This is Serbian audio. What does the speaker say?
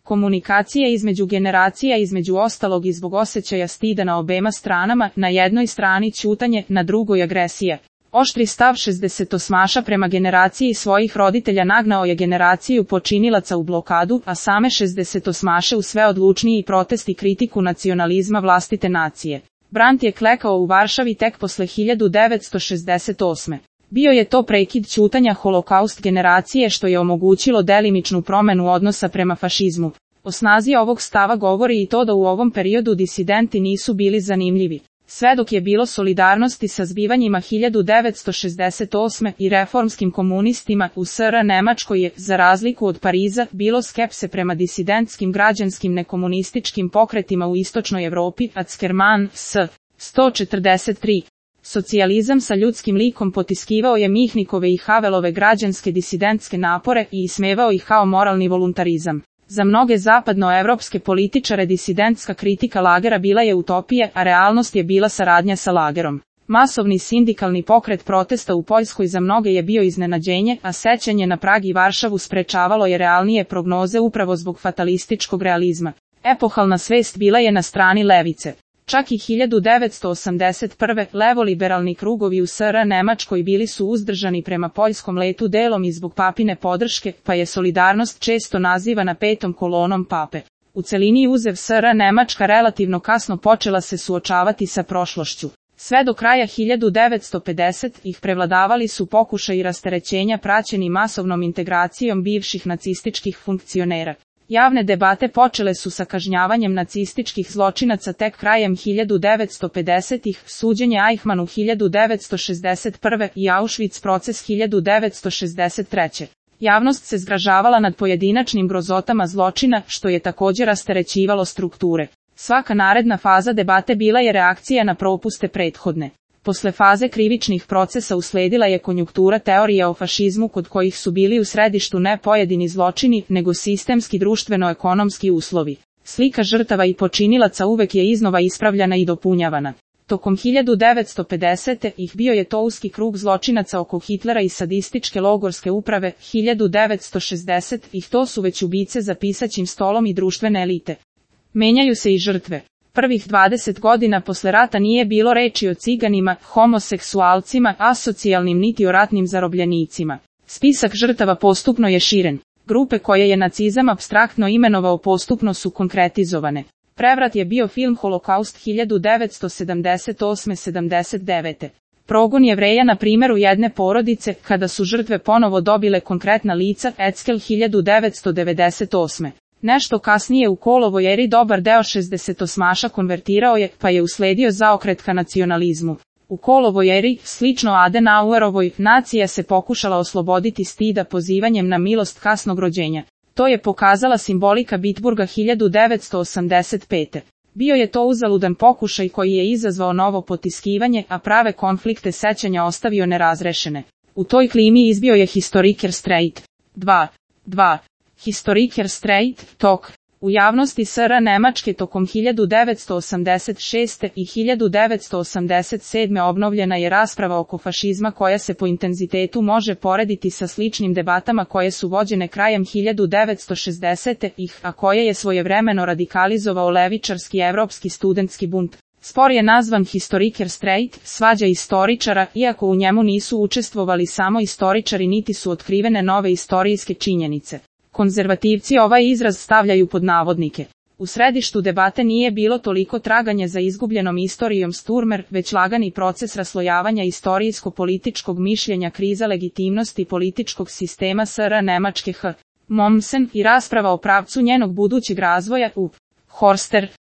Komunikacija između generacija između ostalog i zbog osjećaja stida na obema stranama, na jednoj strani ćutanje, na drugoj agresija. Oštri stav 68-aša prema generaciji svojih roditelja nagnao je generaciju počinilaca u blokadu, a same 68-aše u sve odlučniji protest i kritiku nacionalizma vlastite nacije. Brandt je klekao u Varšavi tek posle 1968. Bio je to prekid ćutanja holokaust generacije što je omogućilo delimičnu promenu odnosa prema fašizmu. O snazi ovog stava govori i to da u ovom periodu disidenti nisu bili zanimljivi. Sve dok je bilo solidarnosti sa zbivanjima 1968. i reformskim komunistima u SR Nemačkoj je, za razliku od Pariza, bilo skepse prema disidentskim građanskim nekomunističkim pokretima u istočnoj Evropi, Ackermann, s. 143. Socijalizam sa ljudskim likom potiskivao je Mihnikove i Havelove građanske disidentske napore i ismevao ih kao moralni voluntarizam. Za mnoge zapadnoevropske političare disidentska kritika lagera bila je utopija, a realnost je bila saradnja sa lagerom. Masovni sindikalni pokret protesta u Poljskoj za mnoge je bio iznenađenje, a sećanje na Prag i Varšavu sprečavalo je realnije prognoze upravo zbog fatalističkog realizma. Epohalna svest bila je na strani levice. Čak i 1981. levoliberalni krugovi u SR Nemačkoj bili su uzdržani prema poljskom letu delom i zbog papine podrške, pa je solidarnost često nazivana petom kolonom pape. U celini uzev SR Nemačka relativno kasno počela se suočavati sa prošlošću. Sve do kraja 1950 ih prevladavali su pokušaji rasterećenja praćeni masovnom integracijom bivših nacističkih funkcionera. Javne debate počele su sa kažnjavanjem nacističkih zločinaca tek krajem 1950-ih, suđenje Eichmannu 1961. i Auschwitz proces 1963. Javnost se zgražavala nad pojedinačnim grozotama zločina, što je također rasterećivalo strukture. Svaka naredna faza debate bila je reakcija na propuste prethodne. Posle faze krivičnih procesa usledila je konjuktura teorija o fašizmu kod kojih su bili u središtu ne pojedini zločini, nego sistemski društveno-ekonomski uslovi. Slika žrtava i počinilaca uvek je iznova ispravljana i dopunjavana. Tokom 1950. ih bio je to uski krug zločinaca oko Hitlera i sadističke logorske uprave, 1960 ih to su već ubice za pisaćim stolom i društvene elite. Menjaju se i žrtve. Prvih 20 godina posle rata nije bilo reči o ciganima, homoseksualcima, asocijalnim niti o ratnim zarobljenicima. Spisak žrtava postupno je širen. Grupe koje je nacizam apstraktno imenovao postupno su konkretizovane. Prevrat je bio film Holokaust 1978-79. Progon Jevreja na primjeru jedne porodice, kada su žrtve ponovo dobile konkretna lica, Eckel 1998. Nešto kasnije u kolovoj eri dobar deo 68-aša konvertirao je, pa je usledio zaokret ka nacionalizmu. U kolovoj eri, slično Adenauerovoj, nacija se pokušala osloboditi stida pozivanjem na milost kasnog rođenja. To je pokazala simbolika Bitburga 1985. Bio je to uzaludan pokušaj koji je izazvao novo potiskivanje, a prave konflikte sećanja ostavio nerazrešene. U toj klimi izbio je Historiker Streit. 2. Historiker Streit, tok. U javnosti SR Nemačke tokom 1986. i 1987. obnovljena je rasprava oko fašizma koja se po intenzitetu može porediti sa sličnim debatama koje su vođene krajem 1960-ih, a koje je svojevremeno radikalizovao levičarski evropski studentski bunt. Spor je nazvan Historiker Streit, svađa istoričara, iako u njemu nisu učestvovali samo istoričari niti su otkrivene nove istorijske činjenice. Konzervativci ovaj izraz stavljaju pod navodnike. U središtu debate nije bilo toliko traganje za izgubljenom istorijom Sturmer, već lagani proces raslojavanja istorijsko-političkog mišljenja, kriza legitimnosti političkog sistema SR Nemačke H. Mommsen i rasprava o pravcu njenog budućeg razvoja u Horster.